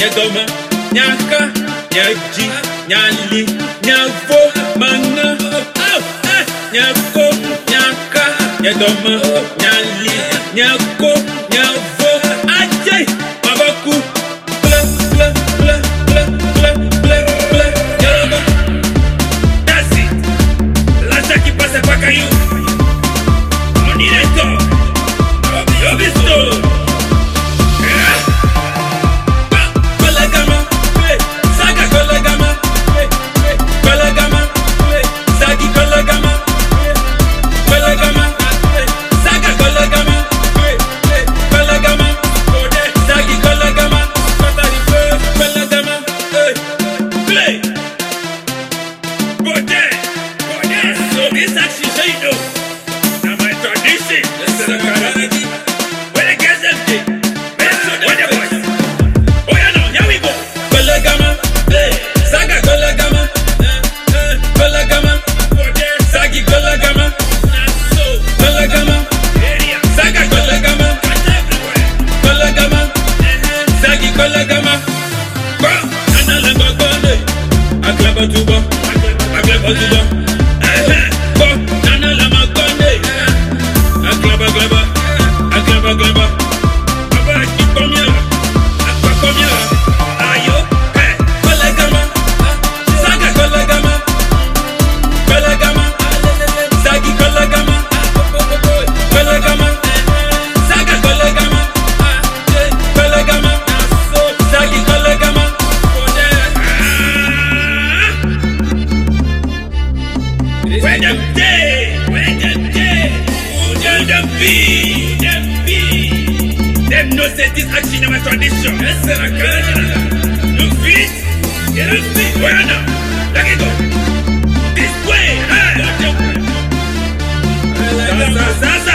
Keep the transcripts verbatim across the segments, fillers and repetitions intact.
Nyadoma, Nyaka, Nyaji, Nyali, Nyavo, Mana, Nyako, Nyaka, Nyadoma, Nyali, Nyako, Nyavo, Ajay, Mabaku, Bla, bla, bla, bla, bla, bla, bla, Nyadoma. That's it. L'achat qui passe pas caillou. On y est tôt. Yo visto. Them no say this action in my tradition. Yes, sir, I can. No feet, get up feet. Where now? Let it go. This way, hey. Zaza, Zaza.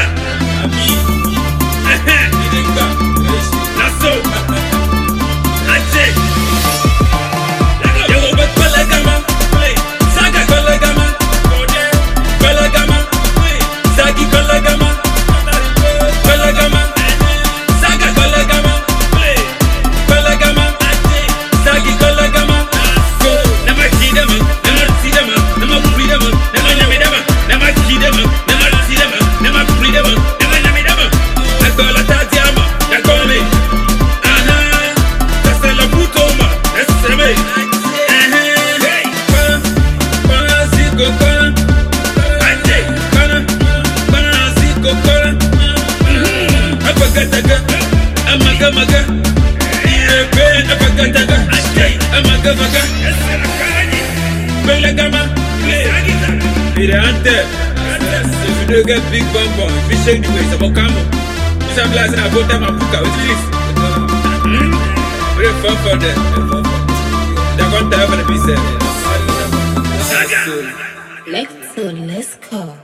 That's so. That's it. Yo, but Balagama, play. Saga Balagama, Balagama, Zagi Balagama, Balagama. Amaga maga, ebe amaga daga, amaga maga, bela gama, il est en terre. C'est le gars big bambon, il fait du way, ça va comme ça. Ça blase à botte à ma bouca, what is this? Very fun for them. They're going to have a visa. Let's go, let's go.